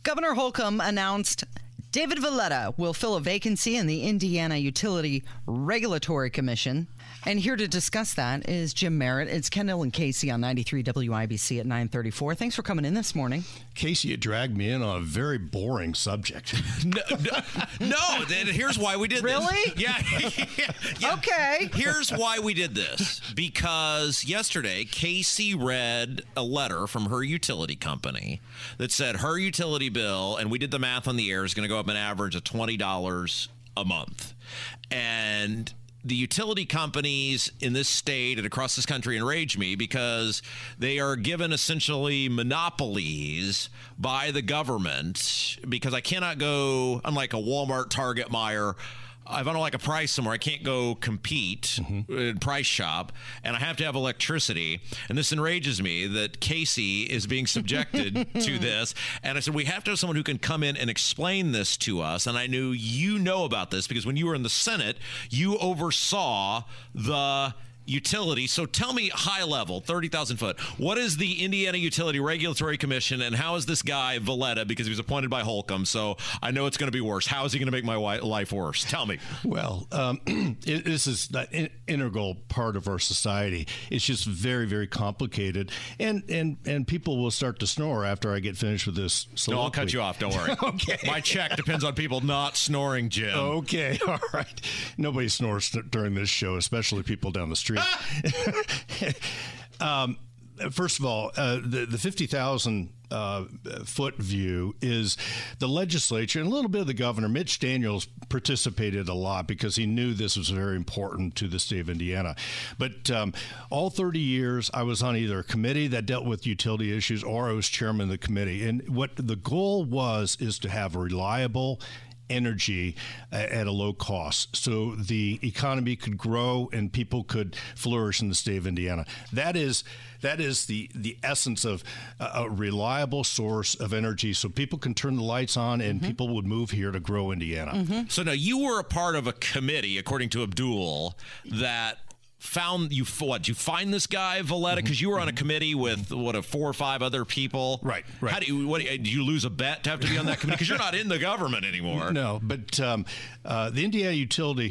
Governor Holcomb announced David Valletta will fill a vacancy in the Indiana Utility Regulatory Commission. And here to discuss that is Jim Merritt. It's Kendall and Casey on 93 WIBC at 9:34. Thanks for coming in this morning. Casey, you dragged me in on a very boring subject. No, here's why we did this. Really? Yeah. Okay. Here's why we did this. Because yesterday, Casey read a letter from her utility company that said her utility bill, and we did the math on the air, is going to go up an average of $20 a month. And the utility companies in this state and across this country enrage me because they are given essentially monopolies by the government, because I cannot go, unlike a Walmart, Target, Meijer, if I don't like a price somewhere, I can't go compete in price shop, and I have to have electricity. And this enrages me that Casey is being subjected to this. And I said, we have to have someone who can come in and explain this to us. And I knew you know about this because when you were in the Senate, you oversaw the utility. So tell me, high level, 30,000 foot, what is the Indiana Utility Regulatory Commission, and how is this guy Valletta, because he was appointed by Holcomb, so I know it's going to be worse. How is he going to make my life worse? Tell me. Well, this is an integral part of our society. It's just very, very complicated, and people will start to snore after I get finished with this soliloquy. No, I'll cut you off. Don't worry. Okay. My check depends on people not snoring, Jim. Okay, all right. Nobody snores during this show, especially people down the street. First of all, the 50,000 foot view is the legislature and a little bit of the governor. Mitch Daniels participated a lot because he knew this was very important to the state of Indiana. But all 30 years, I was on either a committee that dealt with utility issues or I was chairman of the committee. And what the goal is to have reliable energy at a low cost so the economy could grow and people could flourish in the state of Indiana. That is the essence of a reliable source of energy so people can turn the lights on and people would move here to grow Indiana. So now you were a part of a committee, according to Abdul, that found you find this guy Valletta because you were on a committee with 4 or 5 other people, right? How do you lose a bet to have to be on that committee because you're not in the government anymore? No, but the Indiana Utility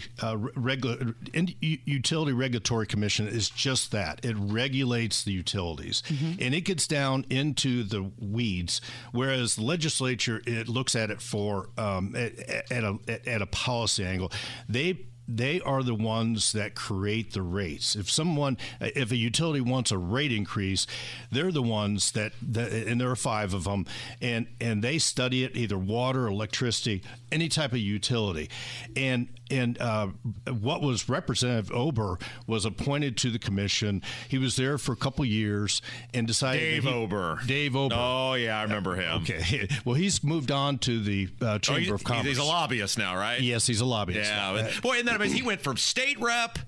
Regulatory Commission is just that. It regulates the utilities, and it gets down into the weeds. Whereas the legislature, it looks at it for at a policy angle. They are the ones that create the rates. If a utility wants a rate increase, they're the ones that and there are 5 of them, and they study it, either water, electricity, any type of utility. And what was Representative Ober was appointed to the commission. He was there for a couple years and decided. Dave Ober. Oh, yeah, I remember him. Okay. Well, he's moved on to the Chamber of Commerce. He's a lobbyist now, right? Yes, he's a lobbyist. Yeah. Boy, isn't that amazing? He went from state rep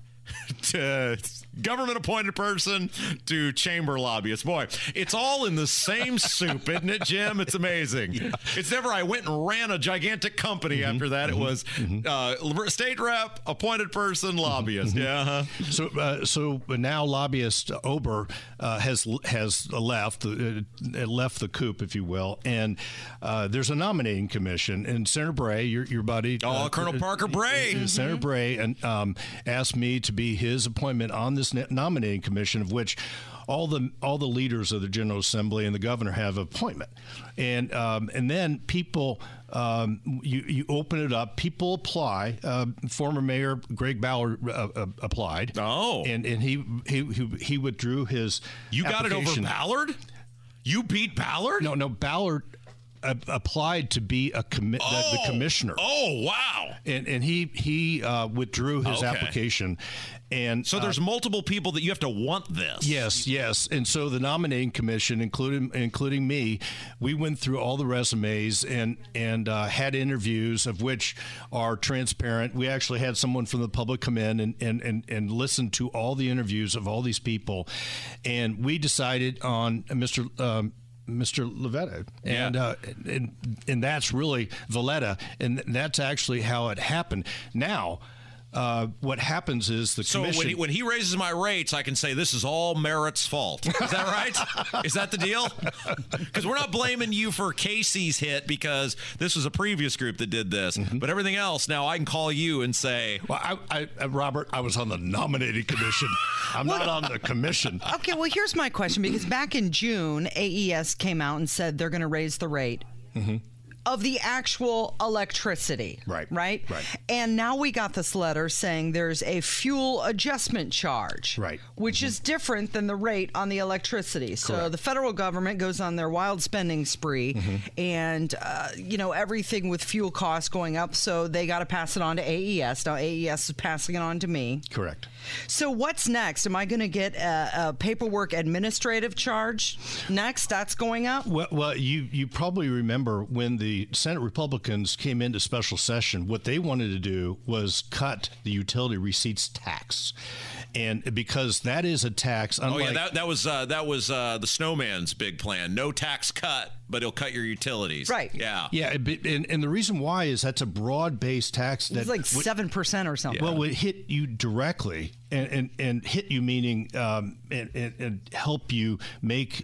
to government-appointed person to chamber lobbyist. Boy, it's all in the same soup, isn't it, Jim? It's amazing. Yeah. It's never, I went and ran a gigantic company after that. It was state rep, appointed person, lobbyist. Yeah. So now lobbyist Ober has left the coop, if you will, and there's a nominating commission. And Senator Bray, your buddy, Colonel Parker Bray, Senator Bray, and asked me to be his appointment on this nominating commission, of which all the leaders of the General Assembly and the governor have appointment, and then people you open it up. People apply. Former Mayor Greg Ballard applied. Oh, and he withdrew his. You got it over Ballard? You beat Ballard? No, Ballard applied to be the commissioner. Oh, wow. And he withdrew his application. And so there's multiple people that you have to want this. Yes. And so the nominating commission, including me, we went through all the resumes and had interviews, of which are transparent. We actually had someone from the public come in and listen to all the interviews of all these people. And we decided on Mr. Valletta, and that's really Valletta, and that's actually how it happened. Now, what happens is the commission. So when he raises my rates, I can say this is all Merritt's fault. Is that right? Is that the deal? Because we're not blaming you for Casey's hit because this was a previous group that did this. But everything else, now I can call you and say, well, Robert, I was on the nominating commission. I'm not on the commission. Okay, well, here's my question, because back in June, AES came out and said they're going to raise the rate of the actual electricity. Right. And now we got this letter saying there's a fuel adjustment charge. Right. Which is different than the rate on the electricity. So Correct. the federal government goes on their wild spending spree and, everything with fuel costs going up. So they got to pass it on to AES. Now AES is passing it on to me. Correct. So what's next? Am I going to get a paperwork administrative charge next? That's going up? Well, you probably remember when the Senate Republicans came into special session, what they wanted to do was cut the utility receipts tax. And because that is a tax, unlike... that was the snowman's big plan. No tax cut, but he'll cut your utilities. Right. Yeah. Yeah, and the reason why is that's a broad-based tax that... It's like 7% or something. Well, it hit you directly, and hit you meaning and help you make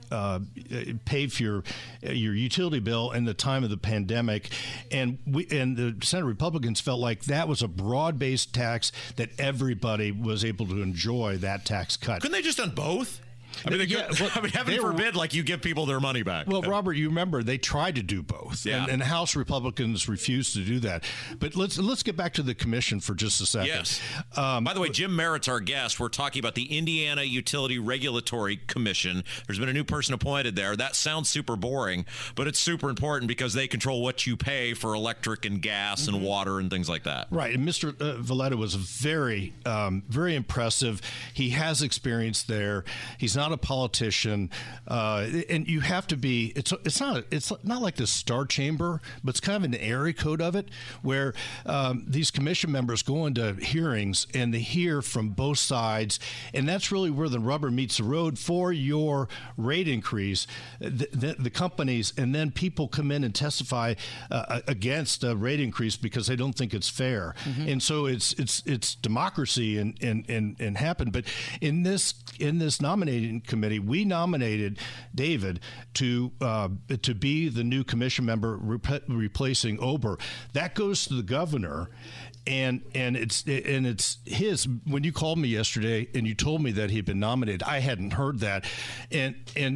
pay for your utility bill in the time of the pandemic, and the Senate Republicans felt like that was a broad-based tax that everybody was able to enjoy that tax cut. Couldn't they just done both? I mean, heaven forbid, you give people their money back. Well, Robert, you remember they tried to do both, and House Republicans refused to do that. But let's get back to the commission for just a second. Yes. By the way, Jim Merritt's our guest. We're talking about the Indiana Utility Regulatory Commission. There's been a new person appointed there. That sounds super boring, but it's super important because they control what you pay for electric and gas and water and things like that. Right. And Mr. Valletta was very, very impressive. He has experience there. He's not a politician, and you have to be. It's not like the Star Chamber, but it's kind of an area code of it, where these commission members go into hearings and they hear from both sides, and that's really where the rubber meets the road for your rate increase. The companies and then people come in and testify against a rate increase because they don't think it's fair, and so it's democracy and happen. But in this nominating committee, we nominated David to be the new commission member replacing Ober. That goes to the governor. And it's his. When you called me yesterday and you told me that he'd been nominated, I hadn't heard that, and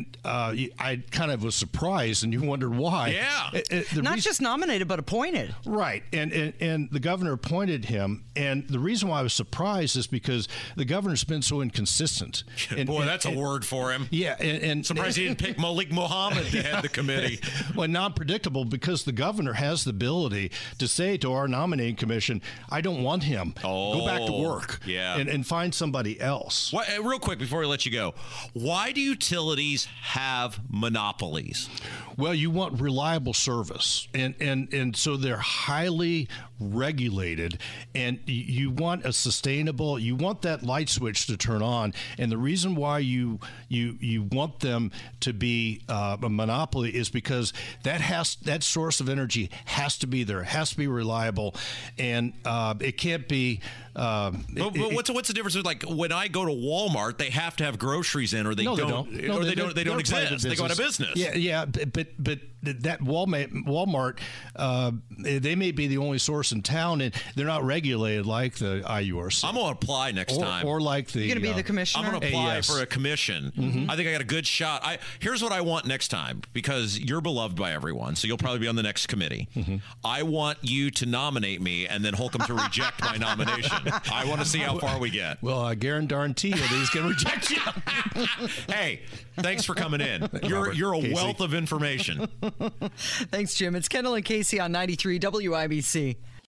I kind of was surprised, and you wondered why. Yeah, not just nominated but appointed. Right, and the governor appointed him, and the reason why I was surprised is because the governor's been so inconsistent. Boy, that's a word for him. Yeah, and surprised he didn't pick Malik Muhammad to head the committee. Well, non-predictable, because the governor has the ability to say to our nominating commission, I don't want him. Go back to work. Yeah. And find somebody else. Real quick before we let you go, why do utilities have monopolies? Well, you want reliable service, and so they're highly regulated, and you want a sustainable. You want that light switch to turn on, and the reason why you want them to be a monopoly is because that source of energy has to be there, has to be reliable, and it can't be. But what's the difference? Like when I go to Walmart, they have to have groceries in, or they don't. They don't exist. They go out of business. Yeah, but that Walmart, they may be the only source in town, and they're not regulated like the IURC. I'm going to apply next time. Or like the... You're going to be the commissioner? I'm going to apply for a commission. I think I got a good shot. Here's what I want next time, because you're beloved by everyone, so you'll probably be on the next committee. I want you to nominate me, and then Holcomb to reject my nomination. I want to see how far we get. Well, I guarantee you that he's going to reject you. Hey, thanks for coming in. You're a wealth of information. Thanks, Jim. It's Kendall and Casey on 93 WIBC.